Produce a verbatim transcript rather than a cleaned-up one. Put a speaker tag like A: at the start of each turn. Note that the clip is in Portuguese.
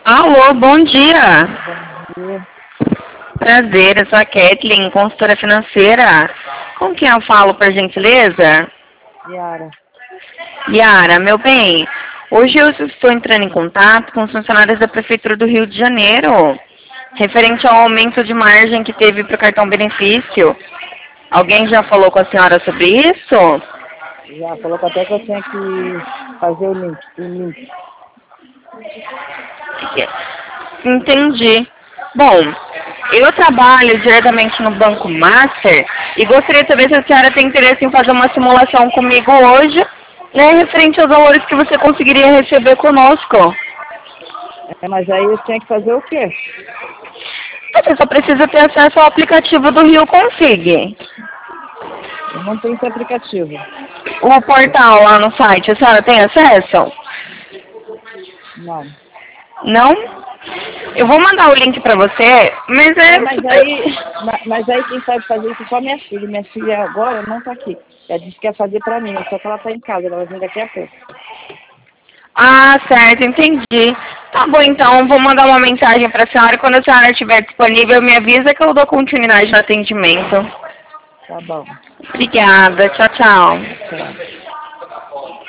A: Alô, bom dia.
B: Bom dia.
A: Prazer, eu sou a Kathleen, consultora financeira. Com quem eu falo, por gentileza?
B: Yara.
A: Yara, meu bem, hoje eu estou entrando em contato com os funcionários da Prefeitura do Rio de Janeiro, referente ao aumento de margem que teve para o cartão benefício. Alguém já falou com a senhora sobre isso?
B: Já falou que até que eu tinha que fazer o link. O link.
A: Entendi. Bom, eu trabalho diretamente no Banco Master e gostaria de saber se a senhora tem interesse em fazer uma simulação comigo hoje, né, referente aos valores que você conseguiria receber conosco.
B: É, mas aí eu tinha que fazer o quê?
A: Você só precisa ter acesso ao aplicativo do Rio Config.
B: Eu não tenho esse aplicativo.
A: O portal lá no site, a senhora tem acesso?
B: Não.
A: Não? Eu vou mandar o link pra você, mas é...
B: É, mas aí, ma- mas aí quem pode fazer isso é só minha filha. Minha filha agora não tá aqui. Ela disse que quer fazer pra mim, só que ela tá em casa, ela vai vir daqui a pouco.
A: Ah, certo, entendi. Tá bom, então, vou mandar uma mensagem pra senhora e quando a senhora estiver disponível, me avisa que eu dou continuidade no atendimento.
B: Tá bom.
A: Obrigada, tchau, tchau.
B: Tchau.